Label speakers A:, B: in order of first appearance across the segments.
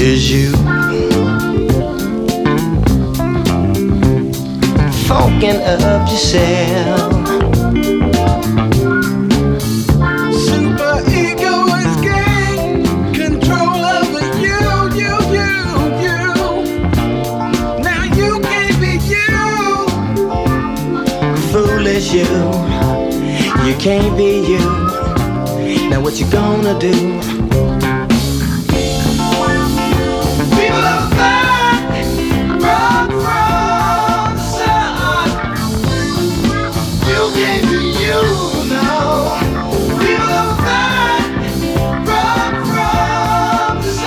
A: is you. Funkin' up yourself.
B: Super ego is gain control over you. Now you can't be you.
A: Foolish you can't be you. Now what you gonna do?
B: People are fine, run from the sun. You can't be you, no. People are fine, run from the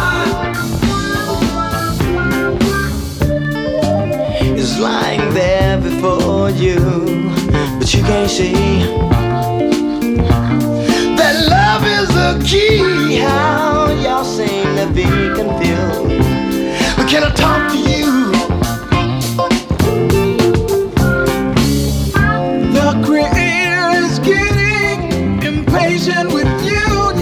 B: sun.
A: It's lying there before you, but you can't see that love is the key. How y'all seem to be confused. But can I talk to you?
B: The creator is getting impatient with you.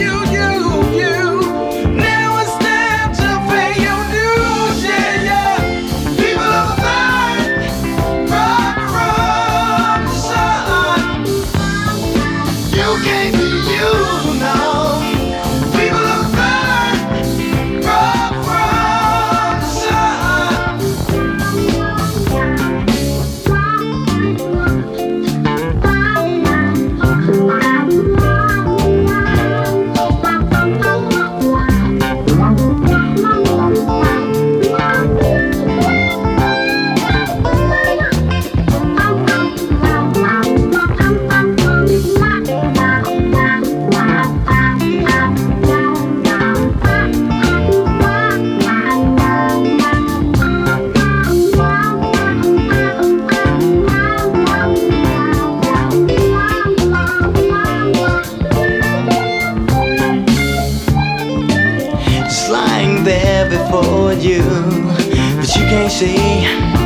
B: Now it's time to pay your dues, yeah. People are fine, run from the sun. You can't be you, no. People are fine, run from the sun.
A: It's lying there before you, but you can't see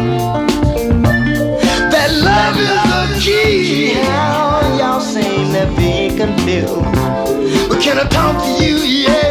A: that love is the key. How y'all seem to be confused. But can I talk to you? Yeah.